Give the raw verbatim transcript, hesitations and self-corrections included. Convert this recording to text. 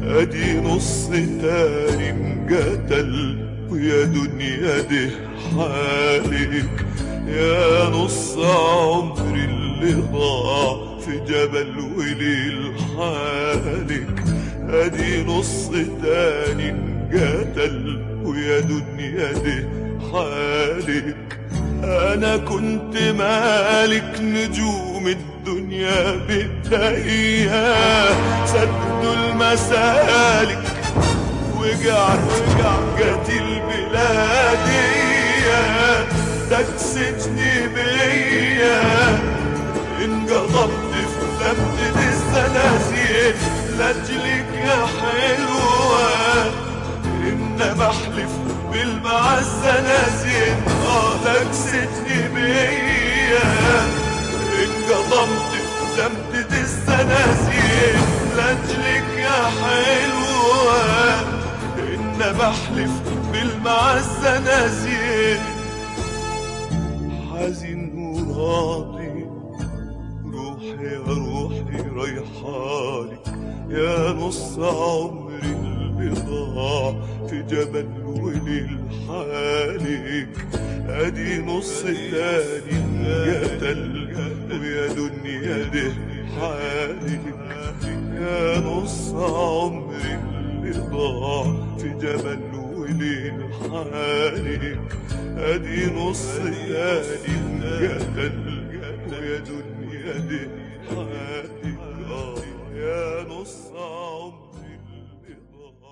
ادي نص تاني انقتل، ويا دنيا ده حالك. يا نص عمري اللي ضاع في جبل وليل حالك. ادي نص تاني انقتل، ويا دنيا ده حالك. انا كنت مالك نجوم الدنيا بايديا، سدوا المسالك وقع وقع قتل بلادية، تكسجني بيا انقضبت في ثبت الزنازير لاجلك يا حلوة. انما احلف بالمعزنازين اه تكسجني بيا انقضمت في ثبت الزنازير لاجلك يا حلوة. انما احلف بالمعزنازين حزين وراضي، روحي يا روحي ريحالك. يا نص عمري اللي ضاع في جبل وليل حالك. ادي نص تاني انقتل، ويا دنيا ده حالك. يا نص عمري اللي ضاع في جبل وليل حالك. ادي نص تاني انقتل، ويا دنيا ده حالك. آه يا نص